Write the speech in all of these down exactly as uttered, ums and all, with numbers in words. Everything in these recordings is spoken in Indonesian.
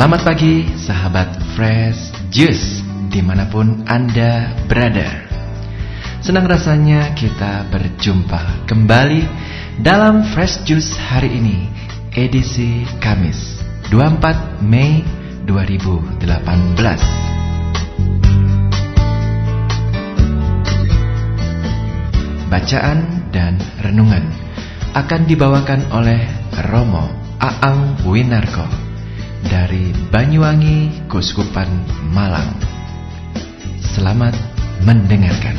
Selamat pagi sahabat Fresh Juice dimanapun Anda berada. Senang rasanya kita berjumpa kembali dalam Fresh Juice hari ini, edisi Kamis dua puluh empat Mei dua ribu delapan belas. Bacaan dan renungan akan dibawakan oleh Romo Aang Winarko dari Banyuwangi, Keuskupan Malang. Selamat mendengarkan.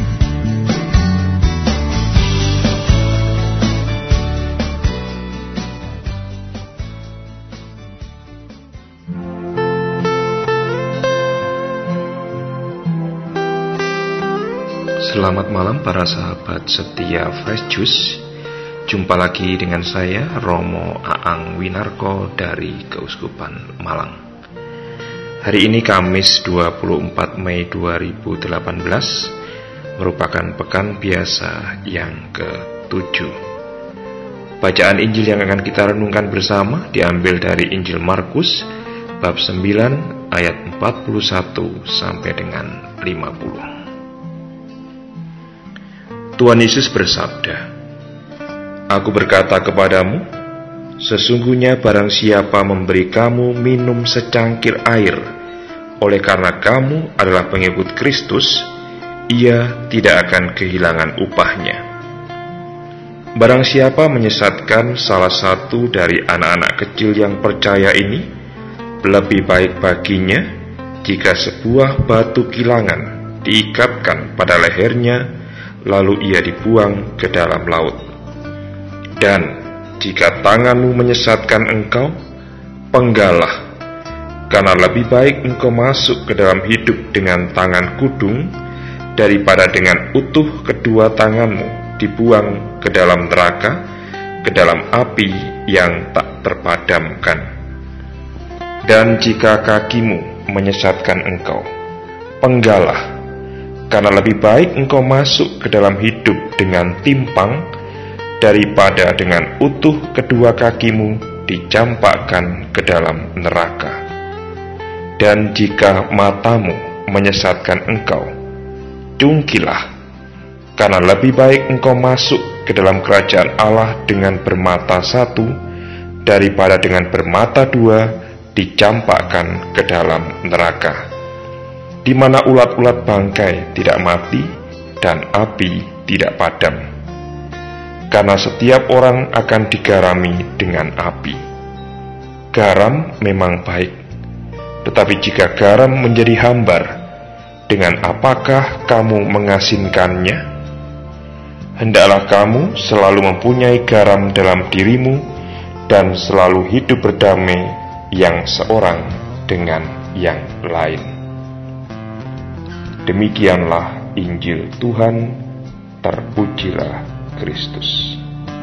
Selamat malam para sahabat setia Fresh Juice. Jumpa lagi dengan saya Romo Aang Winarko dari Keuskupan Malang. Hari ini Kamis dua puluh empat Mei dua ribu delapan belas merupakan pekan biasa yang ketujuh. Bacaan Injil yang akan kita renungkan bersama diambil dari Injil Markus bab sembilan ayat empat puluh satu sampai dengan lima puluh. Tuhan Yesus bersabda, "Aku berkata kepadamu, sesungguhnya barang siapa memberi kamu minum secangkir air, oleh karena kamu adalah pengikut Kristus, ia tidak akan kehilangan upahnya. Barang siapa menyesatkan salah satu dari anak-anak kecil yang percaya ini, lebih baik baginya jika sebuah batu kilangan diikatkan pada lehernya, lalu ia dibuang ke dalam laut. Dan jika tanganmu menyesatkan engkau, penggalah, karena lebih baik engkau masuk ke dalam hidup dengan tangan kudung, daripada dengan utuh kedua tanganmu dibuang ke dalam neraka, ke dalam api yang tak terpadamkan. Dan jika kakimu menyesatkan engkau, penggalah, karena lebih baik engkau masuk ke dalam hidup dengan timpang, daripada dengan utuh kedua kakimu dicampakkan ke dalam neraka. Dan jika matamu menyesatkan engkau, cungkilah, karena lebih baik engkau masuk ke dalam kerajaan Allah dengan bermata satu, daripada dengan bermata dua dicampakkan ke dalam neraka, di mana ulat-ulat bangkai tidak mati dan api tidak padam. Karena setiap orang akan digarami dengan api. Garam memang baik, tetapi jika garam menjadi hambar, dengan apakah kamu mengasinkannya? Hendaklah kamu selalu mempunyai garam dalam dirimu, dan selalu hidup berdamai yang seorang dengan yang lain." Demikianlah Injil Tuhan, terpujilah Kristus.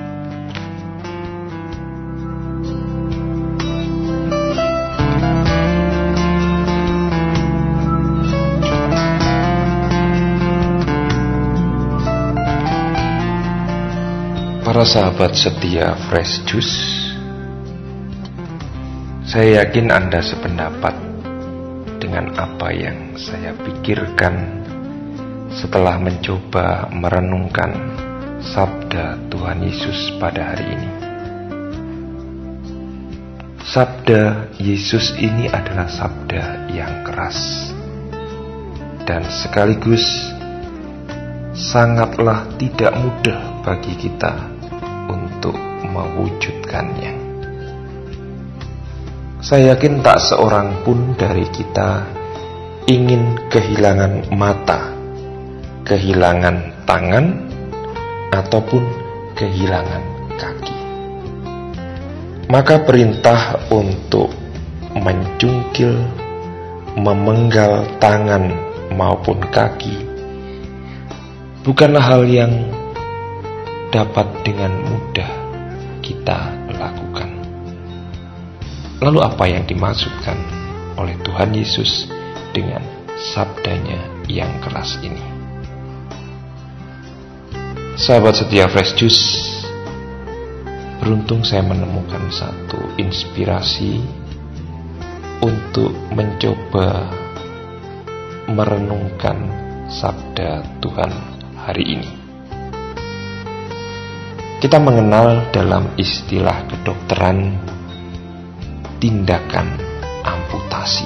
Para sahabat setia Fresh Juice, saya yakin Anda sependapat dengan apa yang saya pikirkan setelah mencoba merenungkan sabda Tuhan Yesus pada hari ini. Sabda Yesus ini adalah sabda yang keras dan sekaligus sangatlah tidak mudah bagi kita untuk mewujudkannya. Saya yakin tak seorang pun dari kita ingin kehilangan mata, kehilangan tangan, ataupun kehilangan kaki. Maka perintah untuk mencungkil, memenggal tangan maupun kaki bukanlah hal yang dapat dengan mudah kita lakukan. Lalu apa yang dimaksudkan oleh Tuhan Yesus dengan sabdanya yang keras ini? Sahabat setia Fresh Juice, beruntung saya menemukan satu inspirasi untuk mencoba merenungkan sabda Tuhan hari ini. Kita mengenal dalam istilah kedokteran tindakan amputasi,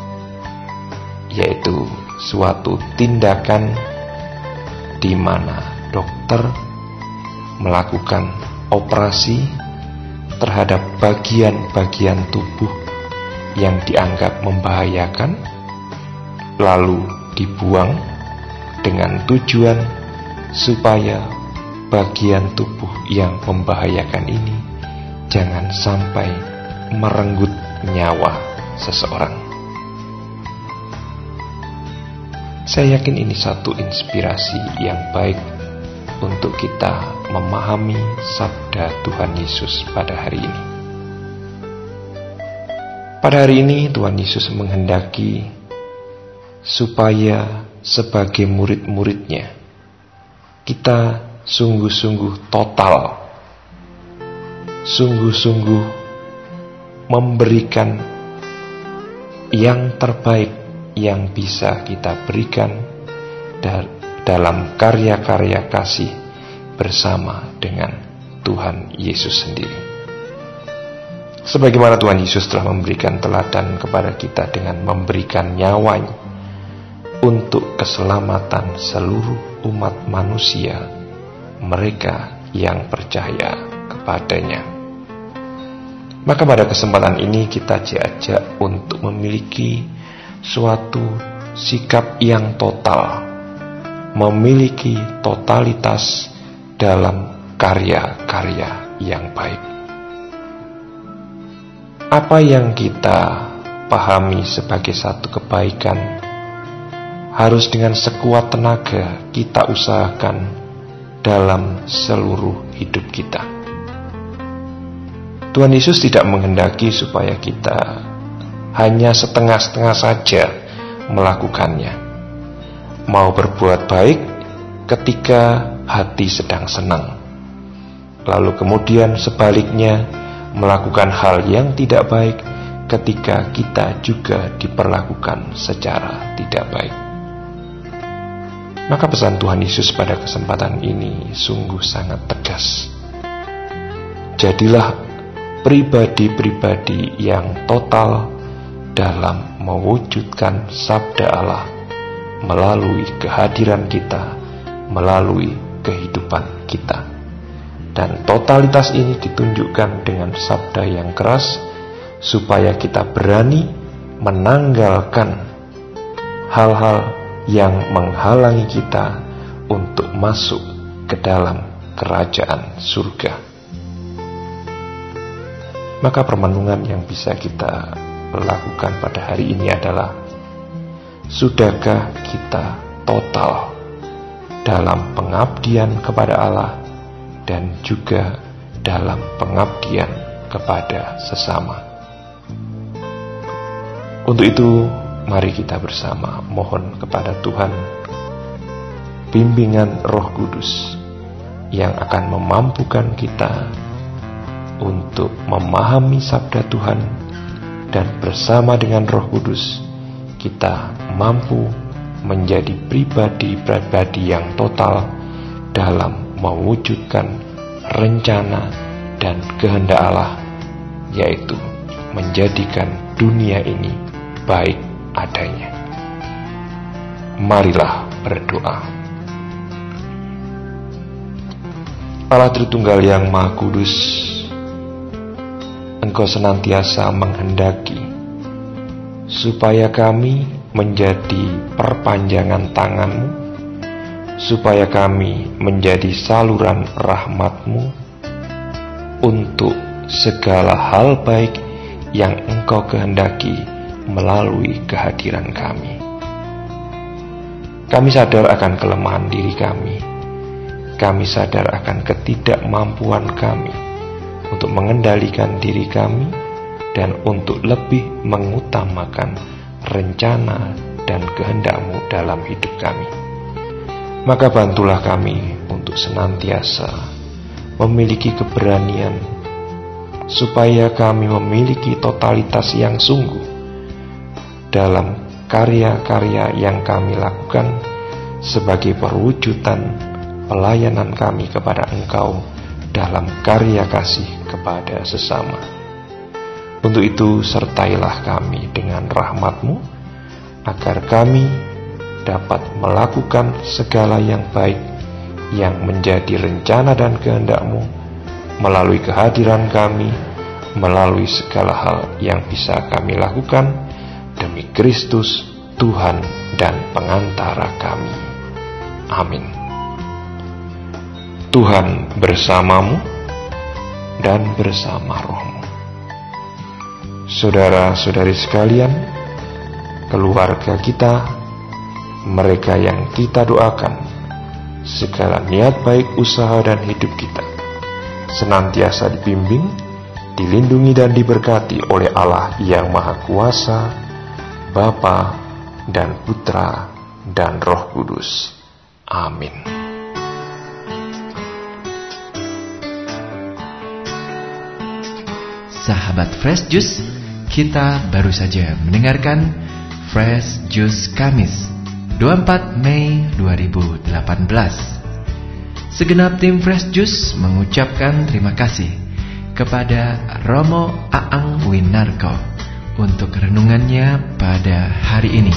yaitu suatu tindakan di mana dokter melakukan operasi terhadap bagian-bagian tubuh yang dianggap membahayakan, lalu dibuang dengan tujuan supaya bagian tubuh yang membahayakan ini jangan sampai merenggut nyawa seseorang. Saya yakin ini satu inspirasi yang baik untuk kita memahami sabda Tuhan Yesus pada hari ini. Pada hari ini Tuhan Yesus menghendaki supaya sebagai murid-muridnya kita sungguh-sungguh total, sungguh-sungguh memberikan yang terbaik yang bisa kita berikan dalam karya-karya kasih bersama dengan Tuhan Yesus sendiri. Sebagaimana Tuhan Yesus telah memberikan teladan kepada kita dengan memberikan nyawanya untuk keselamatan seluruh umat manusia, mereka yang percaya kepadanya. Maka pada kesempatan ini kita diajak untuk memiliki suatu sikap yang total, memiliki totalitas dalam karya-karya yang baik. Apa yang kita pahami sebagai satu kebaikan harus dengan sekuat tenaga kita usahakan dalam seluruh hidup kita. Tuhan Yesus tidak menghendaki supaya kita hanya setengah-setengah saja melakukannya. Mau berbuat baik ketika hati sedang senang, lalu kemudian sebaliknya melakukan hal yang tidak baik ketika kita juga diperlakukan secara tidak baik. Maka pesan Tuhan Yesus pada kesempatan ini sungguh sangat tegas. Jadilah pribadi-pribadi yang total dalam mewujudkan sabda Allah melalui kehadiran kita, melalui kehidupan kita. Dan totalitas ini ditunjukkan dengan sabda yang keras supaya kita berani menanggalkan hal-hal yang menghalangi kita untuk masuk ke dalam kerajaan surga. Maka permenungan yang bisa kita lakukan pada hari ini adalah, sudahkah kita total dalam pengabdian kepada Allah dan juga dalam pengabdian kepada sesama? Untuk itu, mari kita bersama mohon kepada Tuhan bimbingan Roh Kudus yang akan memampukan kita untuk memahami sabda Tuhan, dan bersama dengan Roh Kudus kita mampu menjadi pribadi-pribadi yang total dalam mewujudkan rencana dan kehendak Allah, yaitu menjadikan dunia ini baik adanya. Marilah berdoa. Allah Tritunggal yang Maha Kudus, Engkau senantiasa menghendaki supaya kami menjadi perpanjangan tangan-Mu, supaya kami menjadi saluran rahmat-Mu untuk segala hal baik yang Engkau kehendaki melalui kehadiran kami. Kami sadar akan kelemahan diri kami. Kami sadar akan ketidakmampuan kami untuk mengendalikan diri kami dan untuk lebih mengutamakan rencana dan kehendak-Mu dalam hidup kami. Maka bantulah kami untuk senantiasa memiliki keberanian supaya kami memiliki totalitas yang sungguh dalam karya-karya yang kami lakukan sebagai perwujudan pelayanan kami kepada Engkau dalam karya kasih kepada sesama. Untuk itu sertailah kami dengan rahmat-Mu, agar kami dapat melakukan segala yang baik yang menjadi rencana dan kehendak-Mu melalui kehadiran kami, melalui segala hal yang bisa kami lakukan demi Kristus, Tuhan dan pengantara kami. Amin. Tuhan bersamamu dan bersama rohmu. Saudara-saudari sekalian, keluarga kita, mereka yang kita doakan, segala niat baik usaha dan hidup kita senantiasa dibimbing, dilindungi dan diberkati oleh Allah yang Maha Kuasa, Bapa dan Putra dan Roh Kudus. Amin. Sahabat Fresh Juice, kita baru saja mendengarkan Fresh Juice Kamis dua puluh empat Mei dua ribu delapan belas. Segenap tim Fresh Juice mengucapkan terima kasih kepada Romo Aang Winarko untuk renungannya pada hari ini.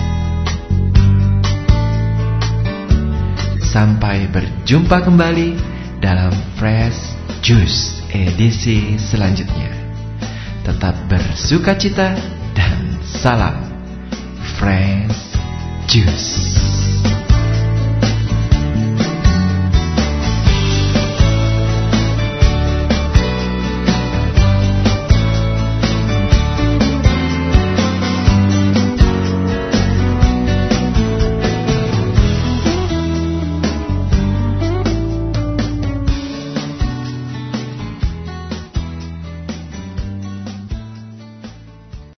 Sampai berjumpa kembali dalam Fresh Juice edisi selanjutnya. Tetap bersukacita dan salam Fresh Juice.